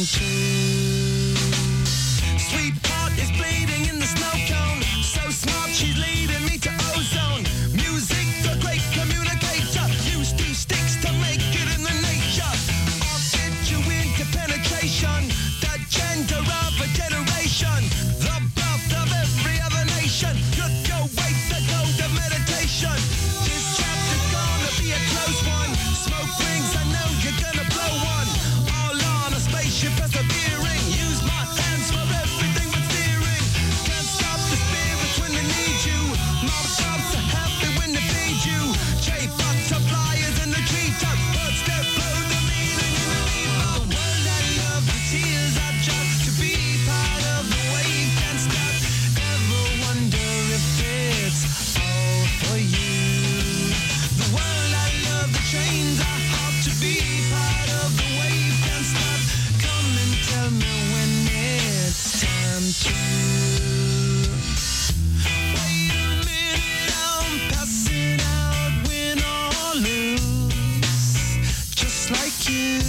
two. Sweetheart is bleeding in the snow cone. So smart, she's leading me to ozone. Music, the great communicator. Use two sticks to make it in the nature. I'll fit you into penetration. The gender of a generation. The birth of every other nation. Look your way to go to meditation. This chapter's gonna be a close one. Smoke rings, I know you're gonna blow one. All on a spaceship persevering. Use my hands for everything but steering. Can't stop the spirits when they need you. Mob cops are happy when they feed you. Butterflies in the treetop. Birds that blow the meaning in the leaf. The world I love, the tears I drop. To be part of the wave can't stop. Ever wonder if it's all for you? The world I love, the trains I hop. To be part of the wave can't stop. Come and tell me when it's time to. Wait a minute, I'm passing out, win or lose, just like you.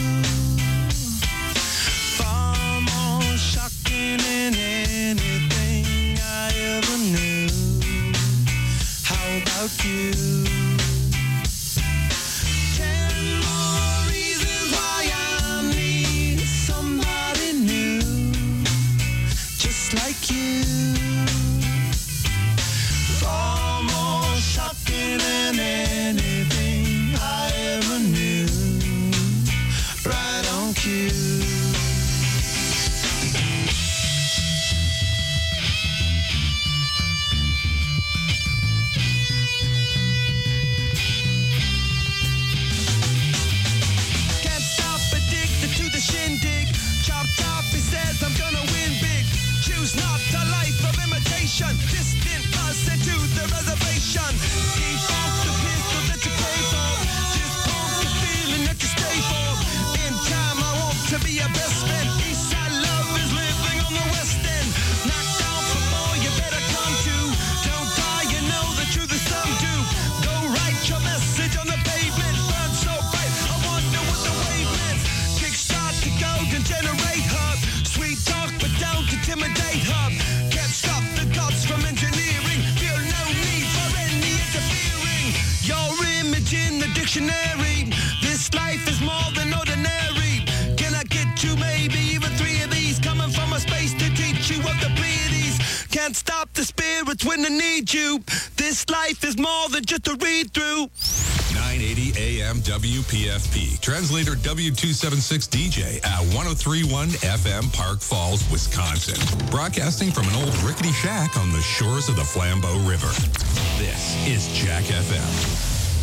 Far more shocking than anything I ever knew. How about you? 10 more reasons why I need somebody new, just like you. Far more shocking than anything I ever knew. Right on cue. Can't stop, addicted to the shindig. Chopped off, he says I'm gonna win big. Choose not a life of imitation. Distant person to the reservation. Keep off the pistol that you pay for. Just pump the feeling that you stay for. In time, I want to be your best friend. Eastside love is living on the west end. Knocked off before you better come to. Don't die, you know the truth is some do. Go write your message on the pavement. Burn so bright, I wonder what the wave meant. Kickstart the golden generate hub. Sweet talk, but don't intimidate hub. Can't stop the gods from engineering. Feel no need for any interfering. Your image in the dictionary. This life is more than ordinary. Can I get you maybe even 3 of these? Coming from a space to teach you of the Pleiades. Can't stop the spirits when they need you. This life is more than just a read through. 980 AM WPFP. Translator W276 DJ at 1031 FM Park Falls, Wisconsin. Broadcasting from an old rickety shack on the shores of the Flambeau River. This is Jack FM.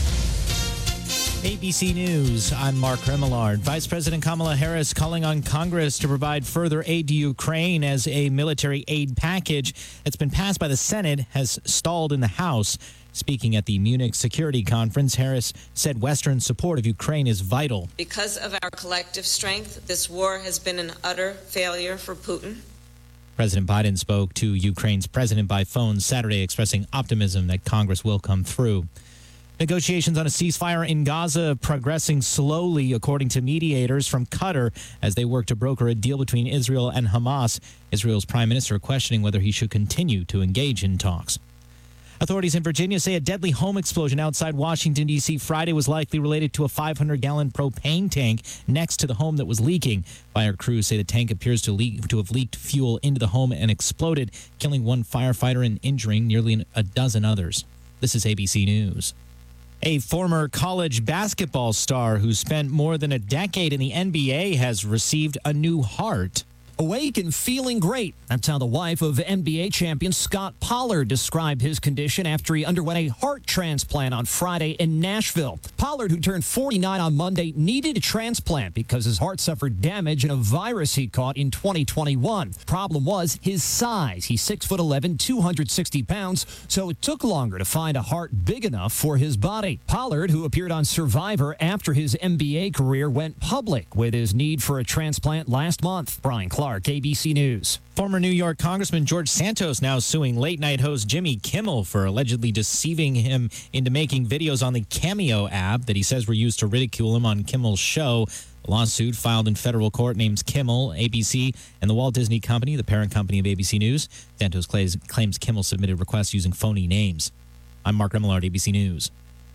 ABC News, I'm Mark Remillard. Vice President Kamala Harris calling on Congress to provide further aid to Ukraine as a military aid package that's been passed by the Senate has stalled in the House. Speaking at the Munich Security Conference, Harris said Western support of Ukraine is vital. Because of our collective strength, this war has been an utter failure for Putin. President Biden spoke to Ukraine's president by phone Saturday, expressing optimism that Congress will come through. Negotiations on a ceasefire in Gaza progressing slowly, according to mediators from Qatar, as they work to broker a deal between Israel and Hamas. Israel's prime minister questioning whether he should continue to engage in talks. Authorities in Virginia say a deadly home explosion outside Washington, D.C. Friday was likely related to a 500-gallon propane tank next to the home that was leaking. Fire crews say the tank appears to have leaked fuel into the home and exploded, killing one firefighter and injuring nearly a dozen others. This is ABC News. A former college basketball star who spent more than a decade in the NBA has received a new heart. Awake and feeling great. That's how the wife of NBA champion Scott Pollard described his condition after he underwent a heart transplant on Friday in Nashville. Pollard, who turned 49 on Monday, needed a transplant because his heart suffered damage in a virus he caught in 2021. Problem was his size. He's 6'11", 260 pounds, so it took longer to find a heart big enough for his body. Pollard, who appeared on Survivor after his NBA career, went public with his need for a transplant last month. Brian Clark, ABC News. Former New York Congressman George Santos now suing late-night host Jimmy Kimmel for allegedly deceiving him into making videos on the Cameo app that he says were used to ridicule him on Kimmel's show. A lawsuit filed in federal court names Kimmel, ABC, and the Walt Disney Company, the parent company of ABC News. Santos claims Kimmel submitted requests using phony names. I'm Mark Remillard, ABC News.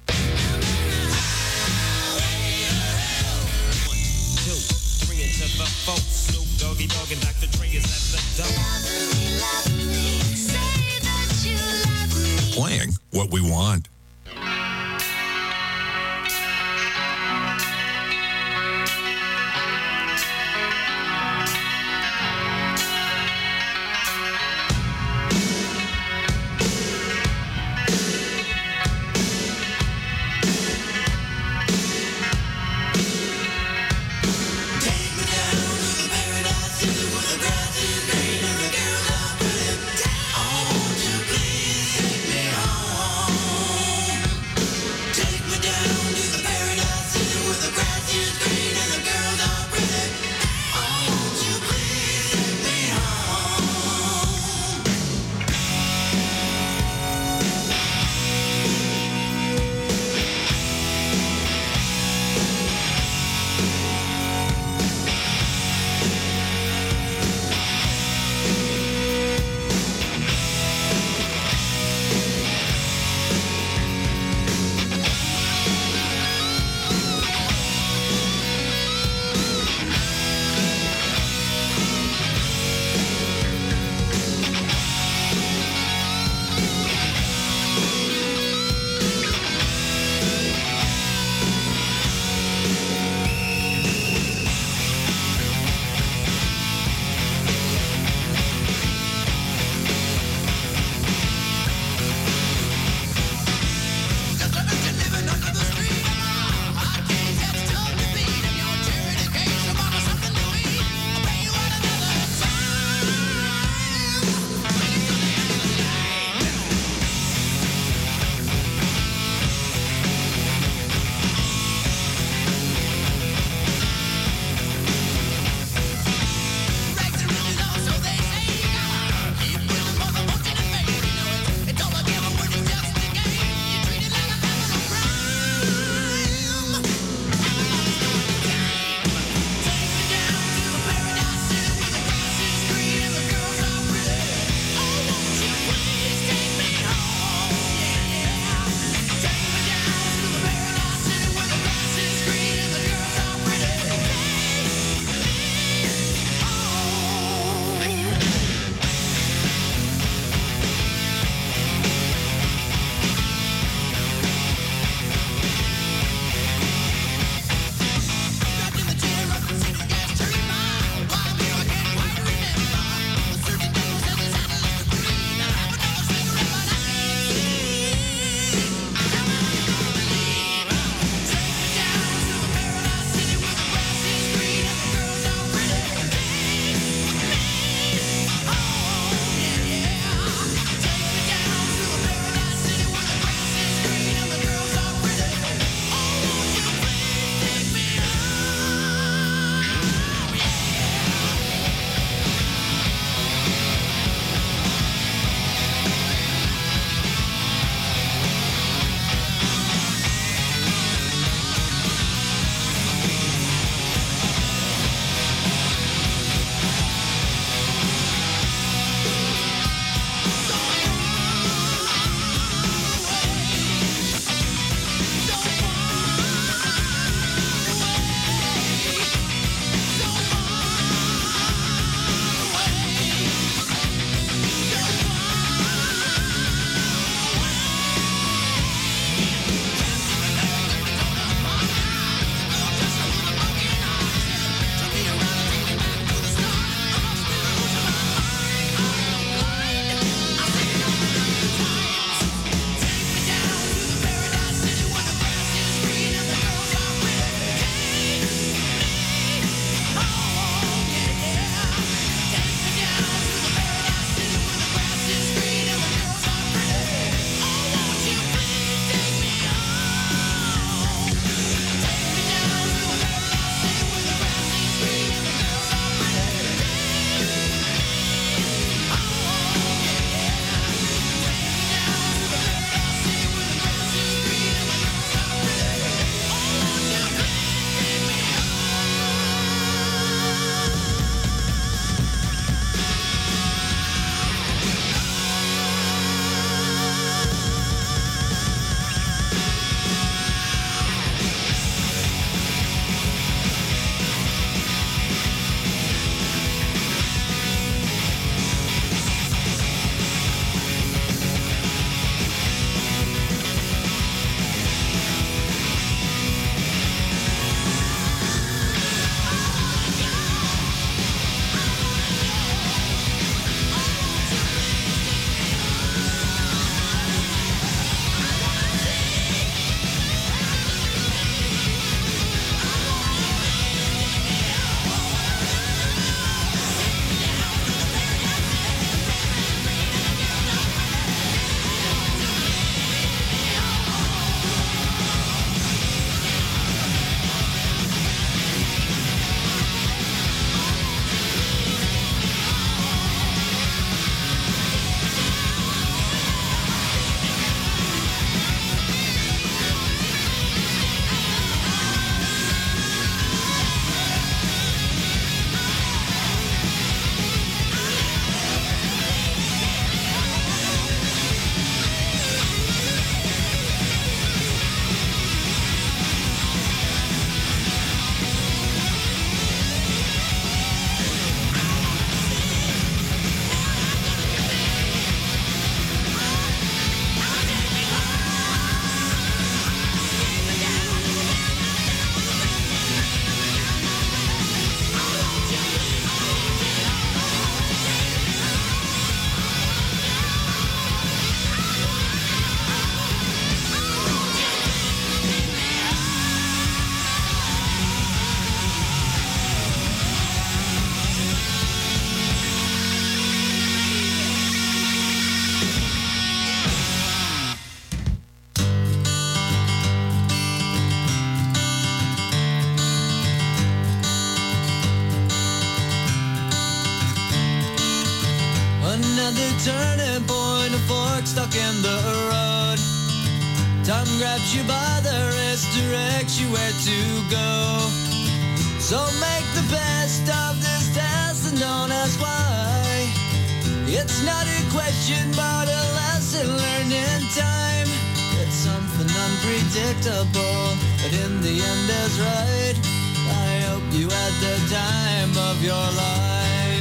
Playing what we want. Another turning point, a fork stuck in the road. Time grabs you by the wrist, directs you where to go. So make the best of this test and don't ask why. It's not a question, but a lesson learned in time. It's something unpredictable, but in the end is right. I hope you had the time of your life.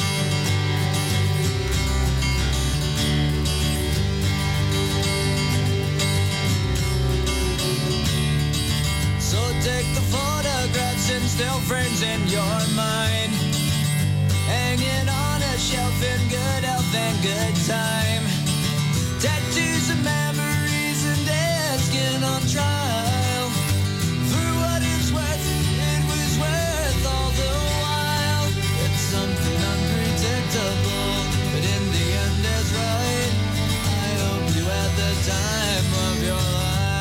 So take the photographs and still frames in your mind, hanging on a shelf in good health and good time. Tattoos and memories and dead skin on trial. For what it's worth, it was worth all the while. It's something unpredictable, but in the end is right. I hope you had the time of your life.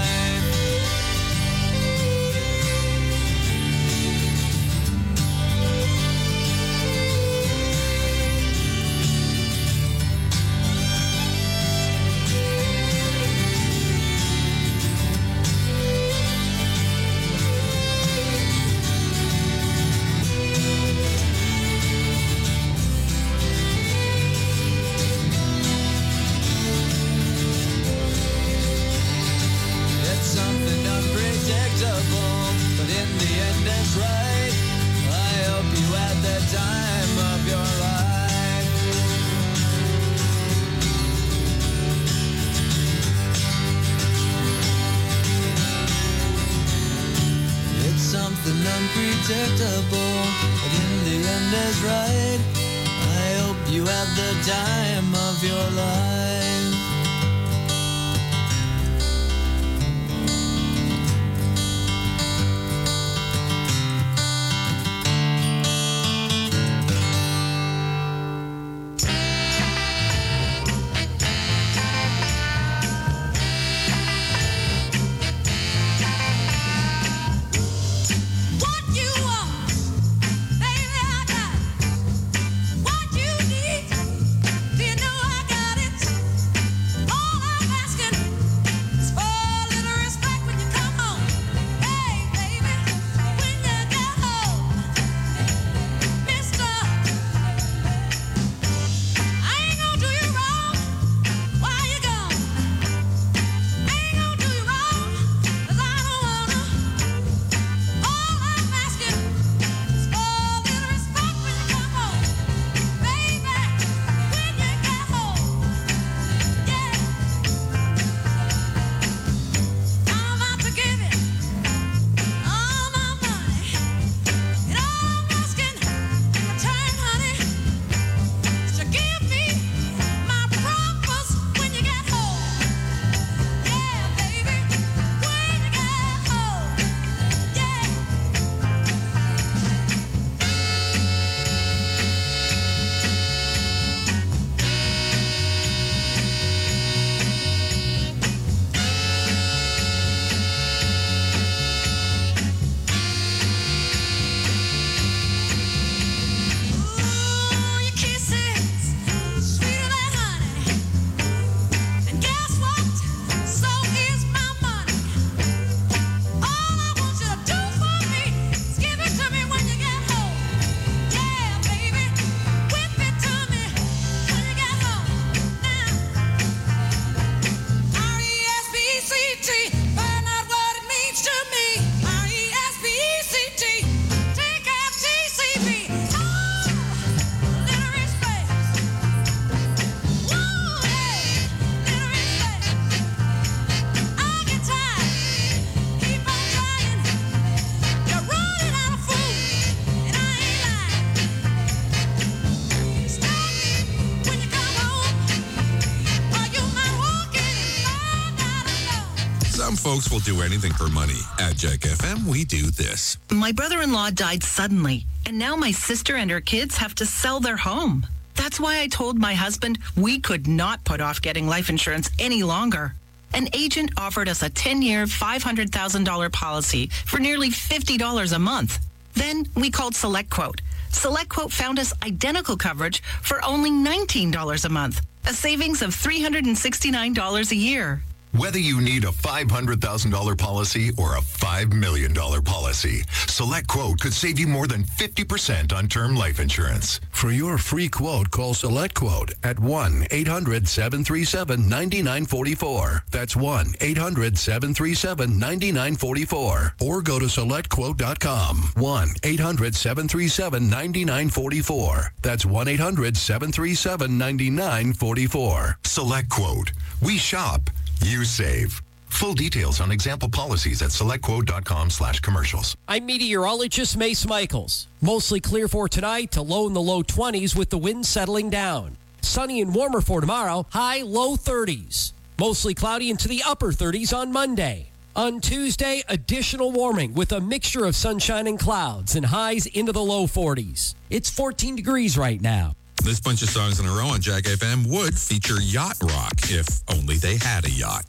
But in the end is right. I hope you had the time of your life. It's something unpredictable, but in the end is right. I hope you had the time of your life. Folks will do anything for money. At Jack FM, we do this. My brother-in-law died suddenly, and now my sister and her kids have to sell their home. That's why I told my husband we could not put off getting life insurance any longer. An agent offered us a 10-year, $500,000 policy for nearly $50 a month. Then we called SelectQuote. SelectQuote found us identical coverage for only $19 a month, a savings of $369 a year. Whether you need a $500,000 policy or a $5 million policy, SelectQuote could save you more than 50% on term life insurance. For your free quote, call SelectQuote at 1-800-737-9944. That's 1-800-737-9944. Or go to SelectQuote.com. 1-800-737-9944. That's 1-800-737-9944. SelectQuote. We shop. You save. Full details on example policies at selectquote.com/commercials. I'm meteorologist Mace Michaels. Mostly clear for tonight to low in the low 20s with the wind settling down. Sunny and warmer for tomorrow, high low 30s. Mostly cloudy into the upper 30s on Monday. On Tuesday, additional warming with a mixture of sunshine and clouds and highs into the low 40s. It's 14 degrees right now. This bunch of songs in a row on Jack FM would feature yacht rock if only they had a yacht.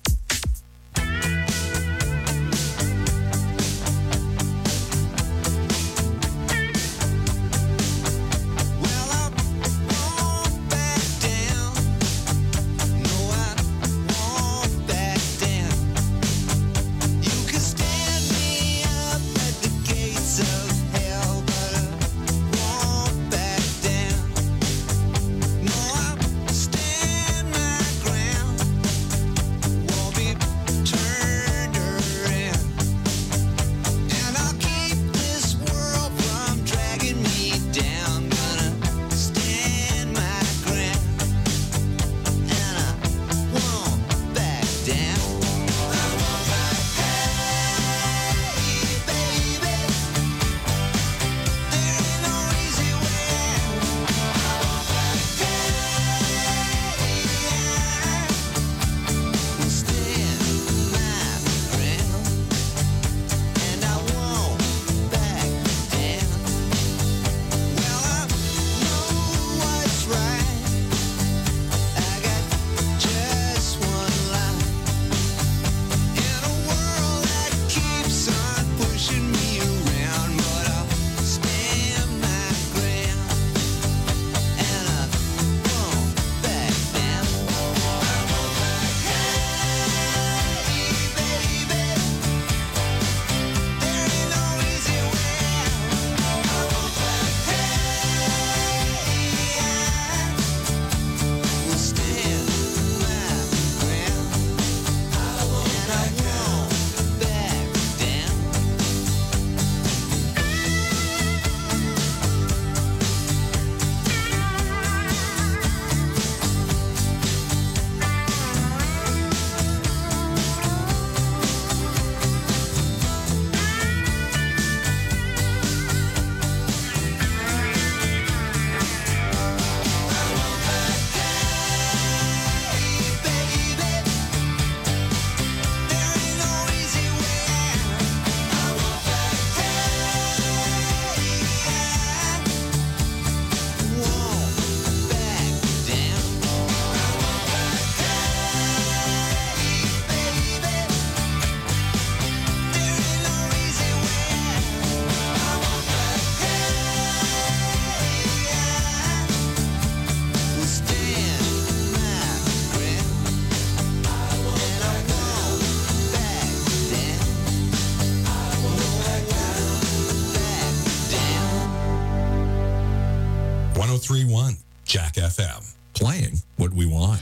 Jack FM, playing what we want.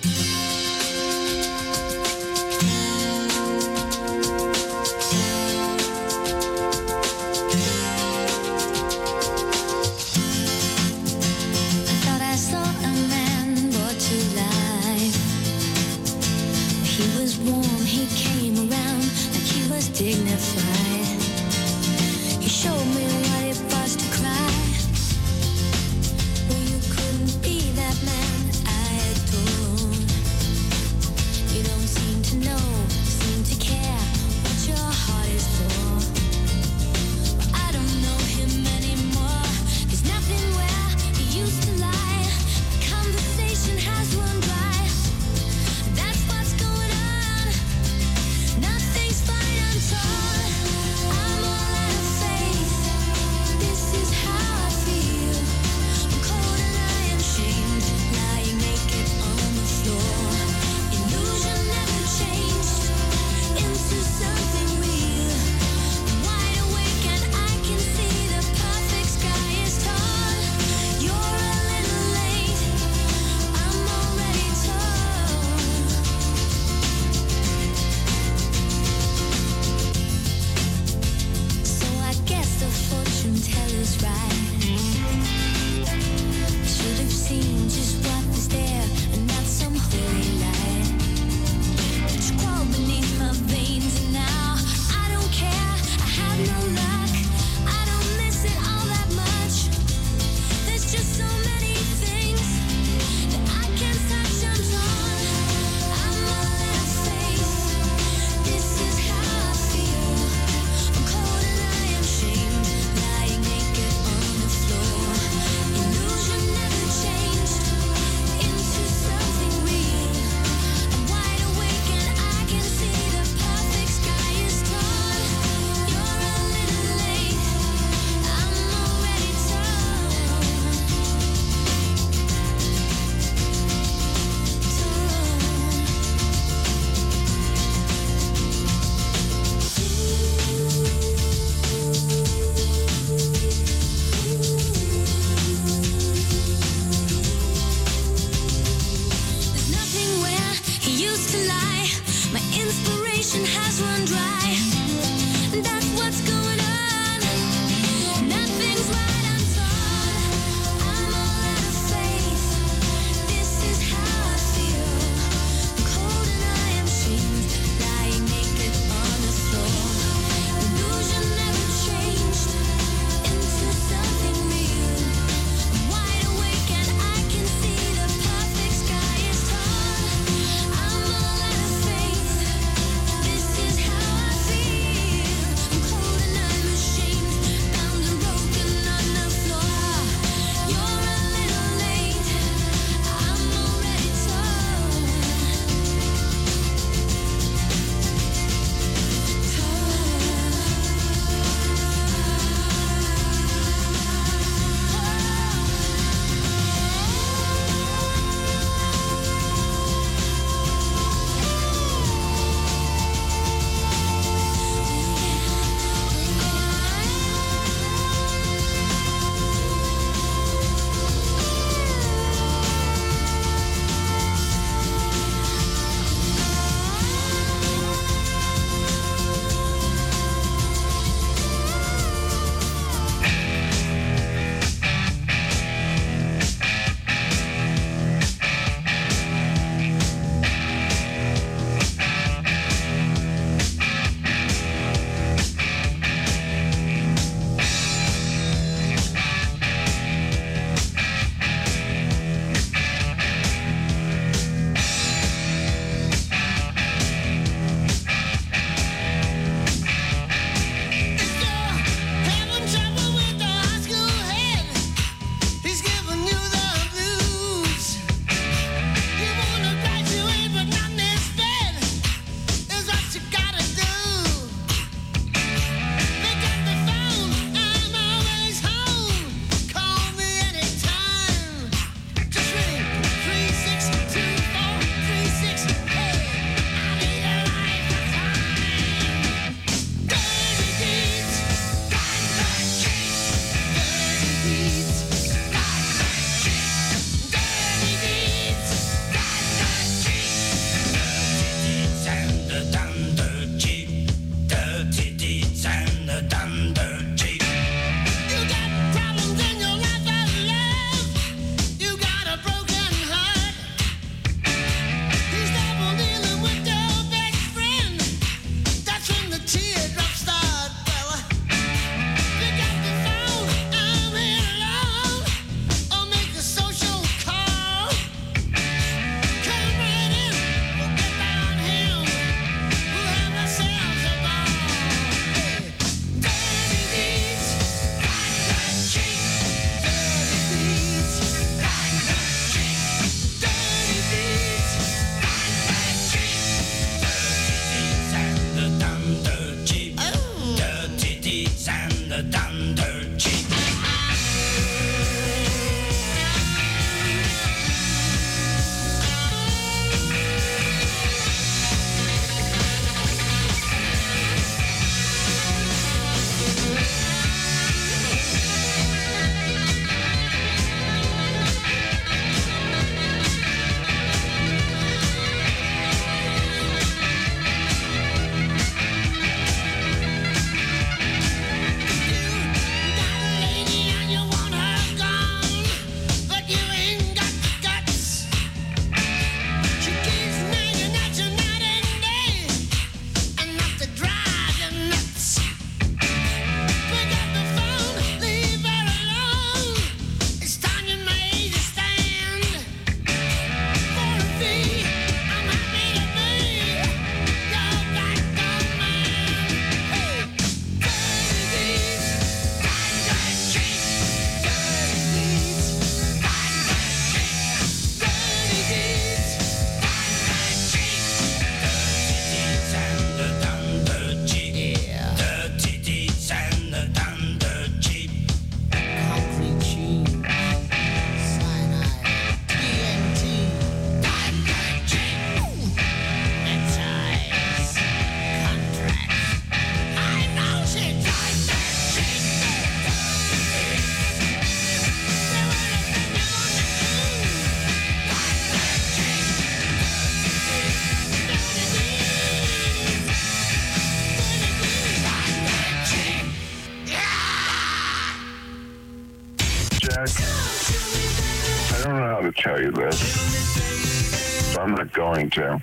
tell you this, so I'm not going to.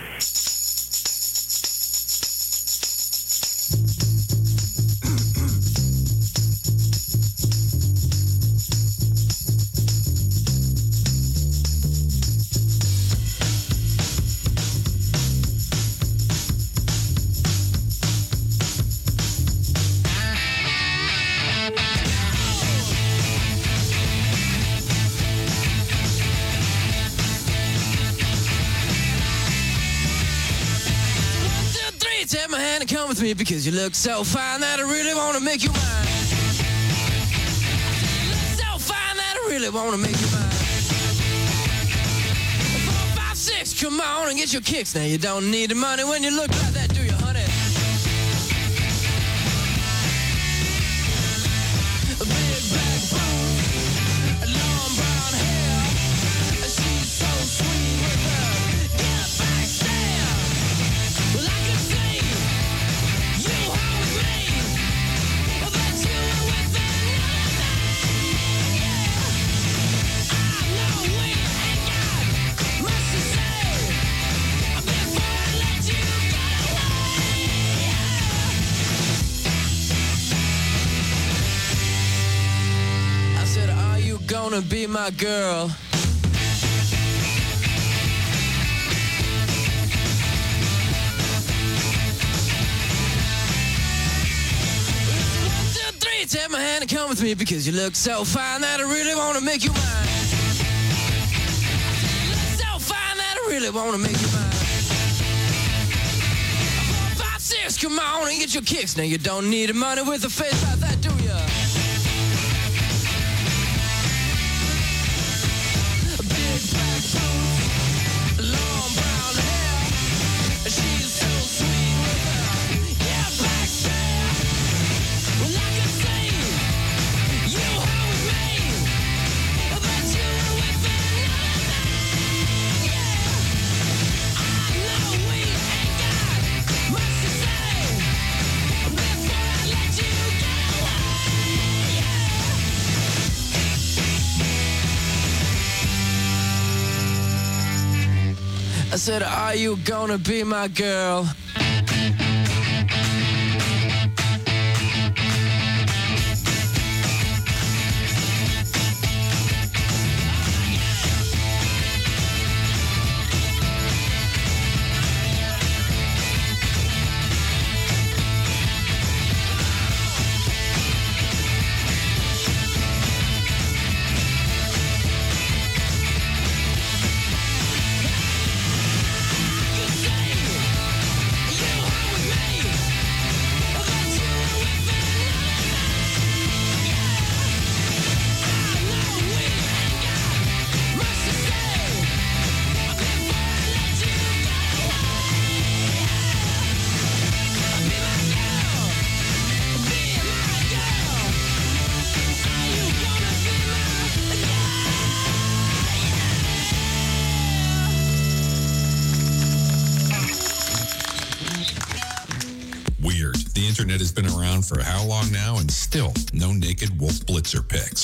Take my hand and come with me because you look so fine that I really want to make you mine. You look so fine that I really want to make you mine. 4, 5, 6, come on and get your kicks. Now you don't need the money when you look like that, do you, honey? A big black bone, a long brown hair. She's so sweet with her. Get back there. Well, I can see. Gonna be my girl. Take my hand and come with me because you look so fine that I really want to make you mine. You look so fine that I really want to make you mine. 4, 5, 6, come on and get your kicks. Now you don't need the money with a face like that, do ya? Big black boots, long brown hair. She's so sweet with her. Yeah, back there. Well, I can see you home with me, but you were with another man. Yeah, I know we ain't got much to say before I let you get away. Yeah. I said, are you gonna be my girl? Weird. The internet has been around for how long now and still no naked Wolf Blitzer pics.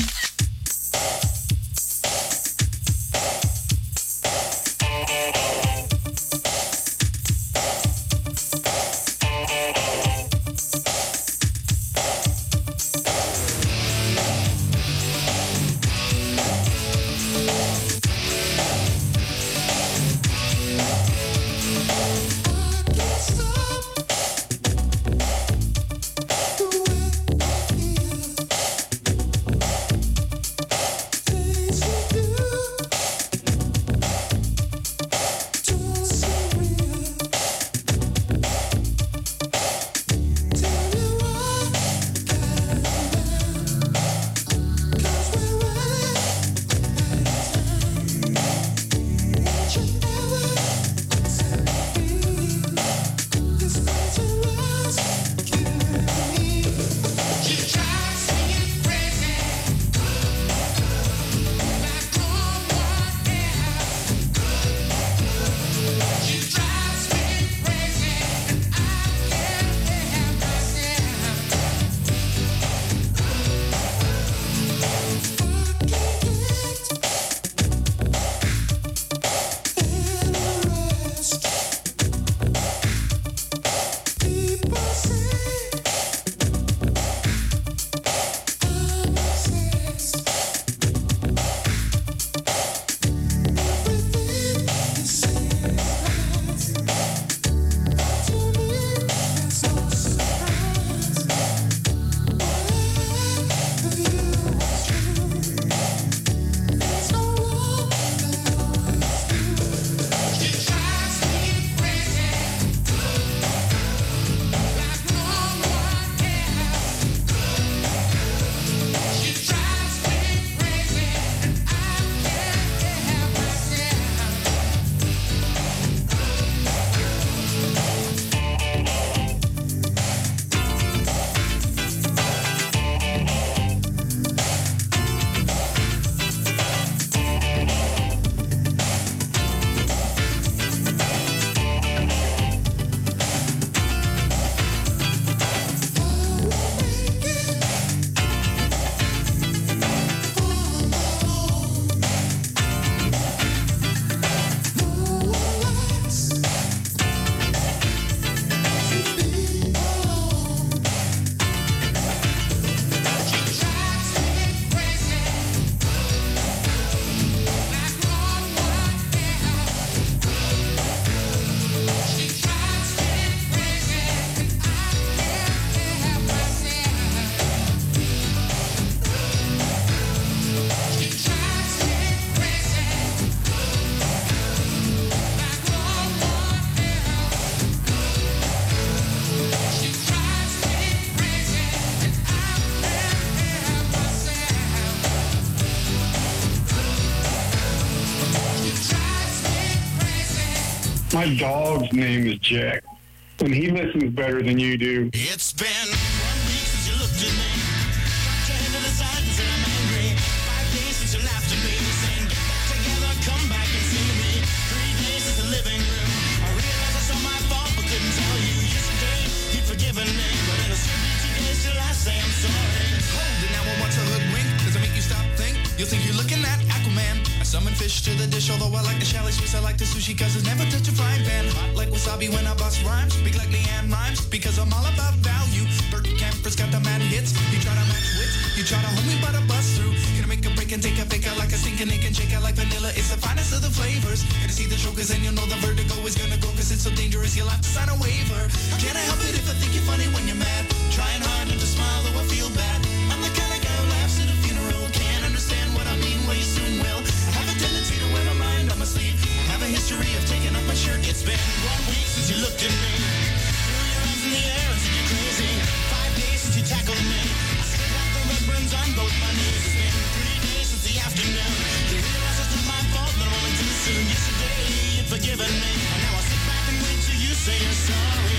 My dog's name is Jack, and he listens better than you do. It's been 1 week since you looked at me. Dropped your head to the side and said I'm angry. 5 days since you laughed at me, saying get back together, come back and see me. 3 days in the living room. I realized it's all my fault, but couldn't tell you. Yesterday you'd forgiven me, but it'll still be 2 days till I say I'm sorry. Hold it now, I want to hoodwink. Does it make you stop, think? You'll think you're looking at Aquaman. I summon fish to the dish, although I like the chalet Swiss. I like the sushi, cause it's never touch a frying pan. Hot like wasabi when I bust rhymes. Big like Leanne rhymes, because I'm all about value. Bert Camper's got the mad hits. You try to match wits, you try to hold me by the bust through. Gonna make a break and take a fake out like a stinking ink and shake out like vanilla. It's the finest of the flavors. Gonna see the chokers and you'll know the vertigo is gonna go, cause it's so dangerous you'll have to sign a waiver. How can I help it if I think you're funny when you're mad? Trying hard not to smile though I feel bad. I'm the kind of guy who laughs at a funeral. Can't understand what I mean, well you soon will. I have a tendency to wear my mind on my sleeve. I have a history of taking off my shirt. It's been 1 week since you looked at me. Threw your arms in the air and said you're crazy. 5 days since you tackled me. I still got the red burns on both my knees. It's been 3 days since the afternoon. You realize it's not my fault, but I'm only too soon. Yesterday you'd forgiven me, and now I sit back and wait till you say you're sorry.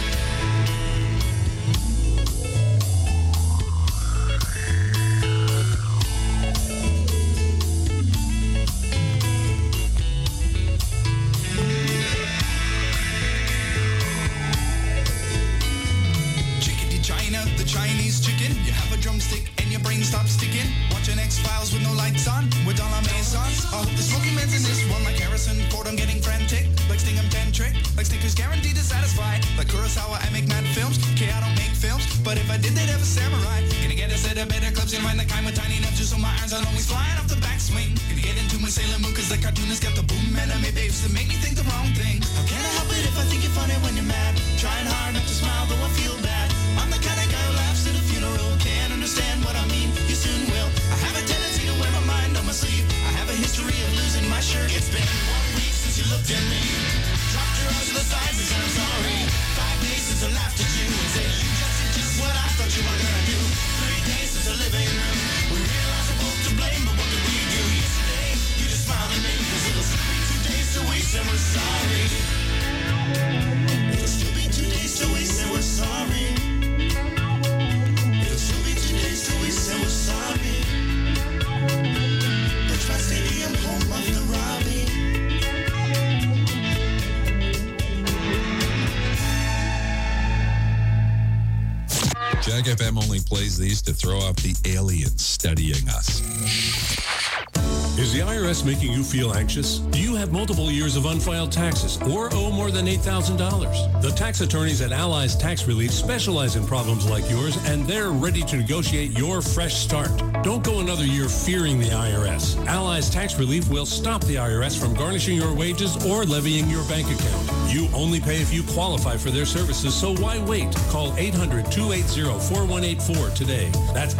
China, the Chinese chicken. You have a drumstick and your brain stops sticking. Watching X-Files with no lights on, with all our maisons. I hope the smoking man's in this one, like Harrison Ford. I'm getting frantic, like Sting and Pentrick, like Snickers guaranteed to satisfy. Like Kurosawa, I make mad films. Okay, I don't make films, but if I did, they'd have a samurai. Gonna get a set of better clips and find the kind with tiny enough just so my irons are always flying off the backswing. Gonna get into my Sailor Moon, cause the cartoonist got the boom anime babes that make me think the wrong thing. How can I help it if I think you're funny when you're mad? Trying hard not to smile, though I feel bad. I'm the kind of guy who laughs at a funeral. Can't understand what I mean, you soon will. I have a tendency to wear my mind on my sleeve. I have a history of losing my shirt. It's been 1 week since you looked at me. Dropped your eyes to the sides and said I'm sorry. 5 days since I laughed at you and said you just did just what I thought you were gonna do. 3 days since the living room. We realized we're both to blame, but what did we do? Yesterday, you just smiled at me, cause it'll still be 2 days till we say we're sorry. It'll still be 2 days till we say we're sorry. It'll still be 2 days till we say we're sorry. Bridgeport Stadium, home of the Robbie. Jack FM only plays these to throw off the aliens studying us. Is the IRS making you feel anxious? Do you have multiple years of unfiled taxes or owe more than $8,000? The tax attorneys at Allies Tax Relief specialize in problems like yours, and they're ready to negotiate your fresh start. Don't go another year fearing the IRS. Allies Tax Relief will stop the IRS from garnishing your wages or levying your bank account. You only pay if you qualify for their services, so why wait? Call 800-280-4184 today. That's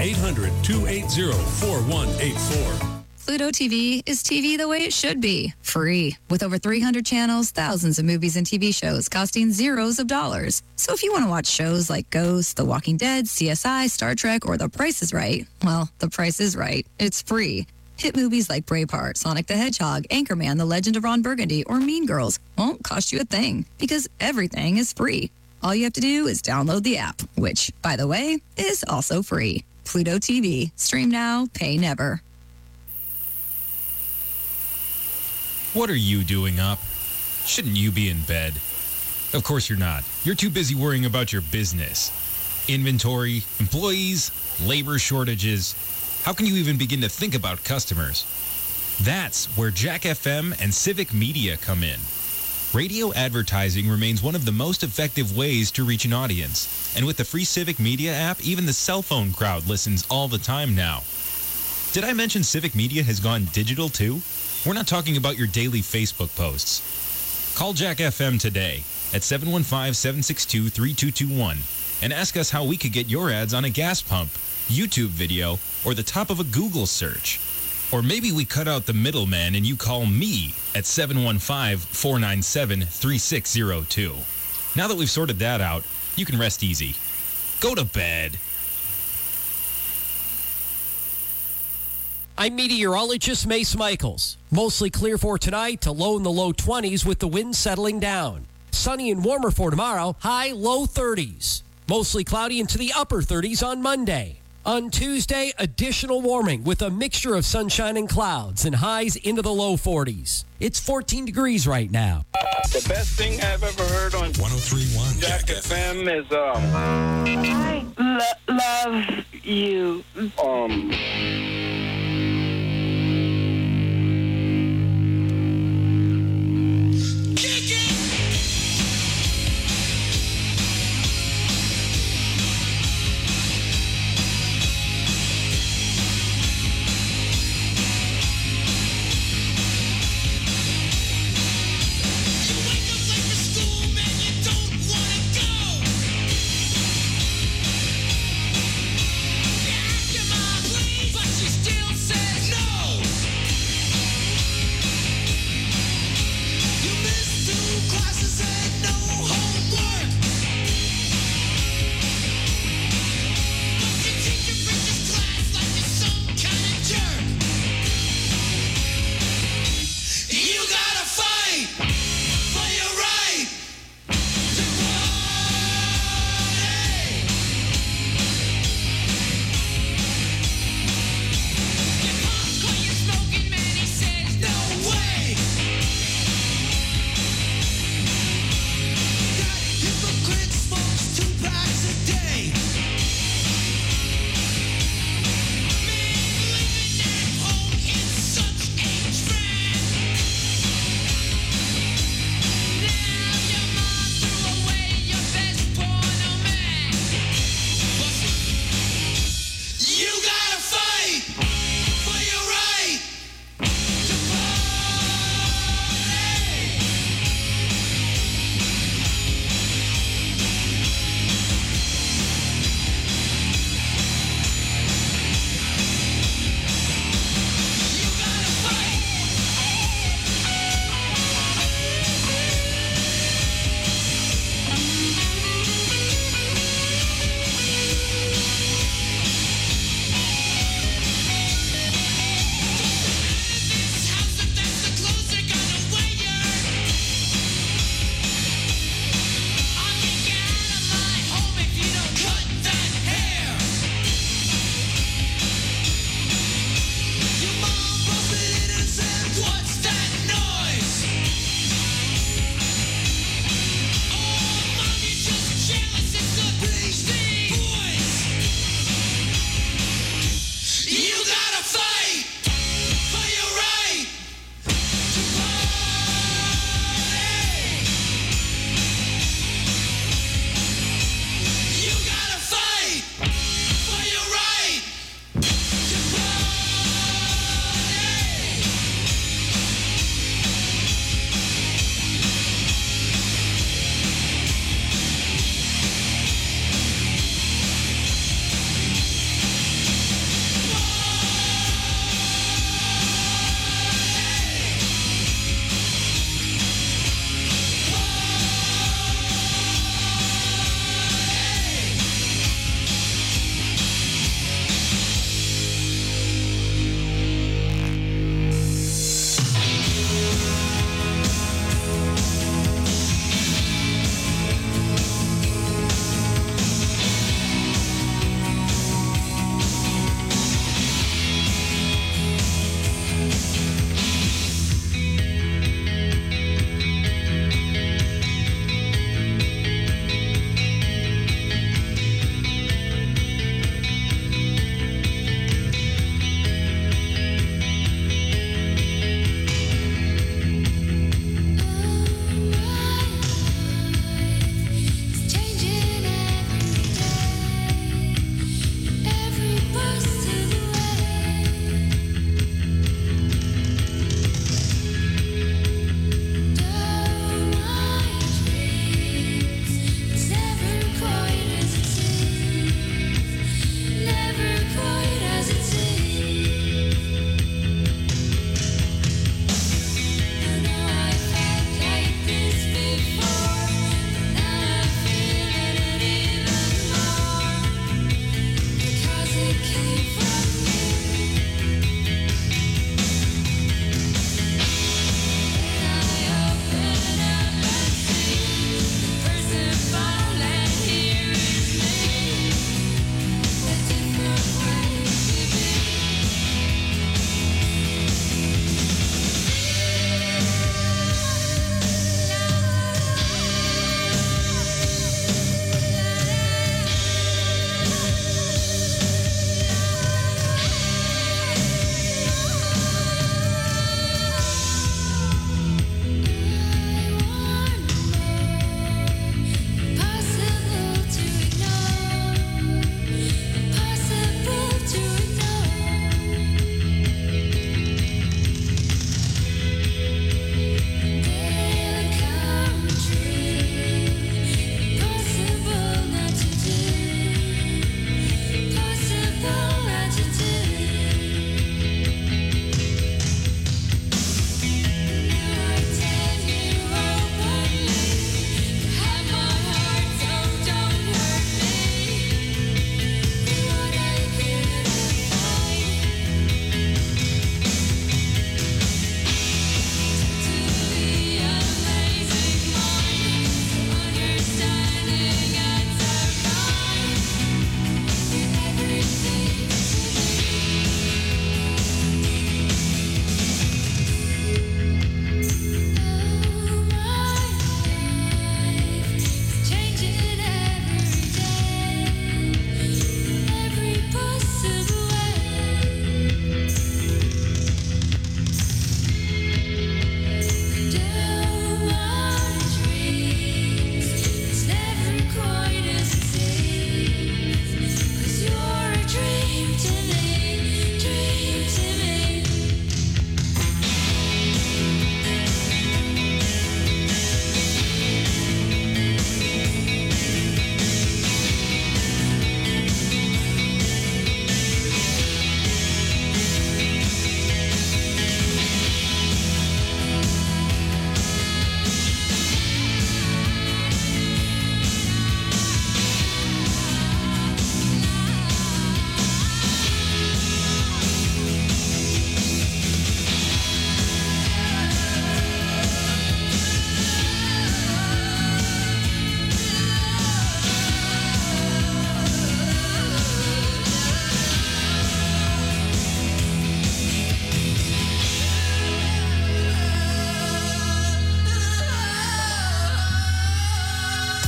800-280-4184. Pluto TV is TV the way it should be. Free. With over 300 channels, thousands of movies and TV shows costing zeros of dollars. So if you want to watch shows like Ghost, The Walking Dead, CSI, Star Trek, or The Price is Right, well, The Price is Right. It's free. Hit movies like Braveheart, Sonic the Hedgehog, Anchorman, The Legend of Ron Burgundy, or Mean Girls won't cost you a thing because everything is free. All you have to do is download the app, which, by the way, is also free. Pluto TV. Stream now, pay never. What are you doing up? Shouldn't you be in bed? Of course you're not. You're too busy worrying about your business. Inventory, employees, labor shortages. How can you even begin to think about customers? That's where Jack FM and Civic Media come in. Radio advertising remains one of the most effective ways to reach an audience. And with the free Civic Media app, even the cell phone crowd listens all the time now. Did I mention Civic Media has gone digital too? We're not talking about your daily Facebook posts. Call Jack FM today at 715-762-3221 and ask us how we could get your ads on a gas pump, YouTube video, or the top of a Google search. Or maybe we cut out the middleman and you call me at 715-497-3602. Now that we've sorted that out, you can rest easy. Go to bed. I'm meteorologist Mace Michaels. Mostly clear for tonight to low in the low 20s with the wind settling down. Sunny and warmer for tomorrow, high low 30s. Mostly cloudy into the upper 30s on Monday. On Tuesday, additional warming with a mixture of sunshine and clouds and highs into the low 40s. It's 14 degrees right now. The best thing I've ever heard on 103.1 Jack FM is I love you. But she's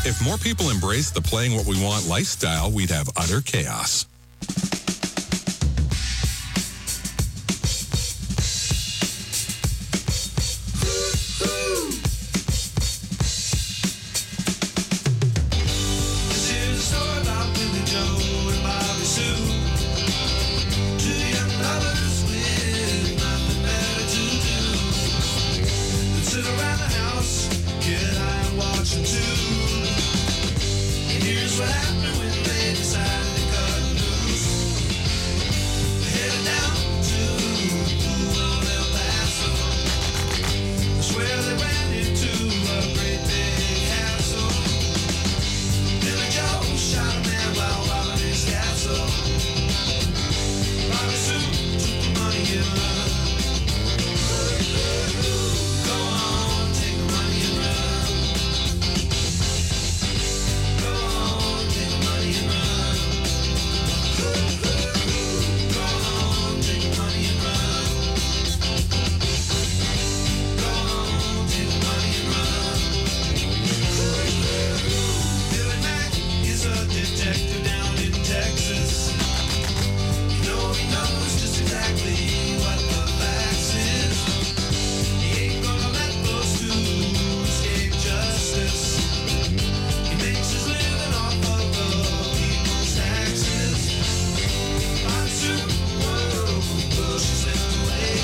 If more people embraced the playing what we want lifestyle, we'd have utter chaos. This is a story about Billy Joe and Bobby Sue. Two young lovers with nothing better to do than sit around the house, get high and watch a tune. And here's what happened when they decided to cut loose. They headed down to El Paso. That's where they ran into a great big hassle. Billy Joe shot a man while robbing his castle. Bobby Sue took the money and run. Go on, take the money and run. Go on, take the money and run. Go on, take the money and run. Go on, take the money and run. Billy Mack is a detective down in Texas. You know he knows just exactly what the facts is. He ain't gonna let those two escape justice. He makes his living off of the people's taxes. Bobby Sue, whoa, she slipped away.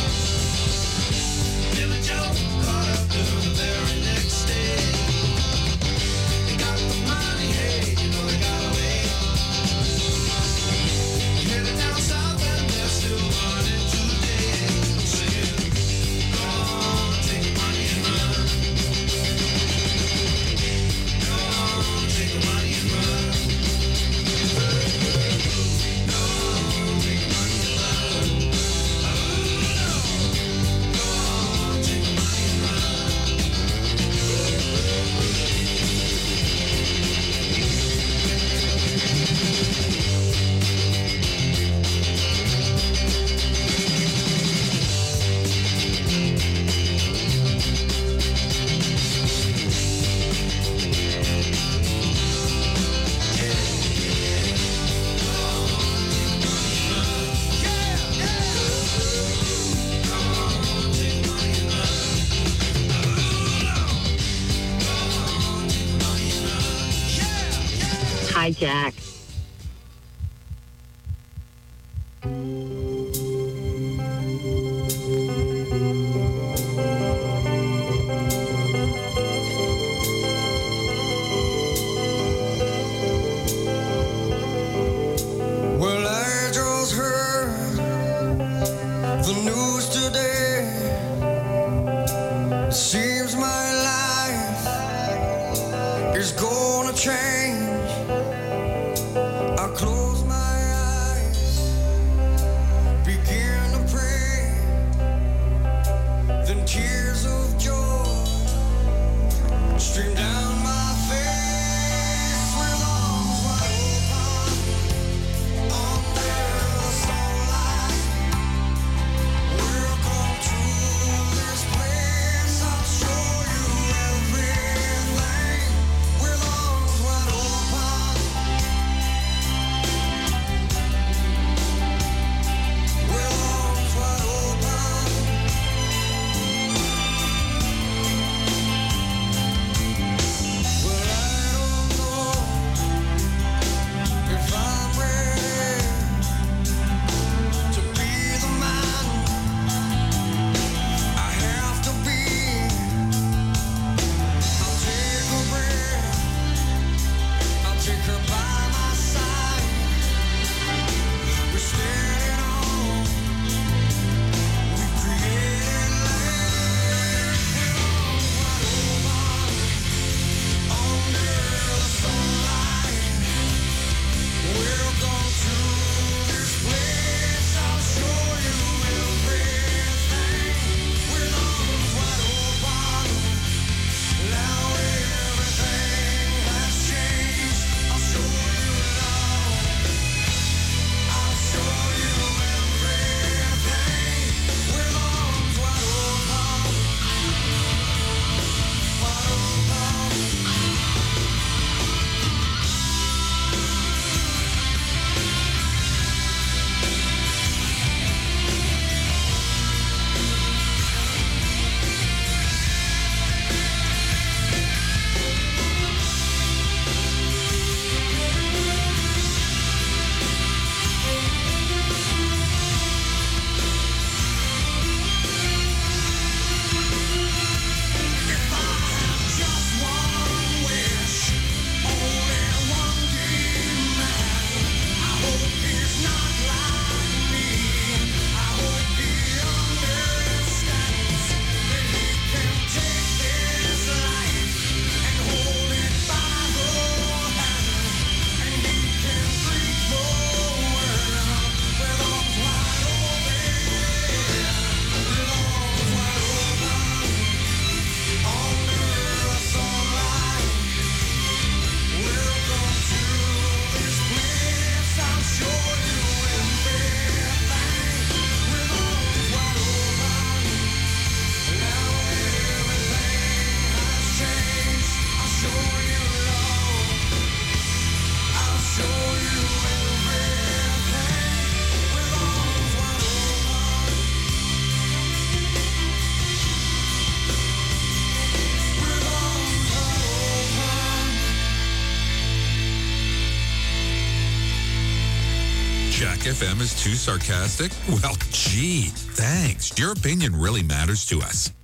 Billy Joe caught up to her the very next day. They got the money, hey, you know they got away. Headed down south and they're still running today. Singing, go on, take the money and run. Go on, take the money and run. Go on, take the money and run. Go on, take the money and run. Hi, Jack. Well, I just heard the news today. It seems my life is gonna change. I close my eyes, begin to pray. Then tears of joy stream down my face with arms wide open. Under the sunlight, welcome to this place. I'll show you everything with arms wide open. With arms wide open. FM is too sarcastic? Well, gee, thanks. Your opinion really matters to us.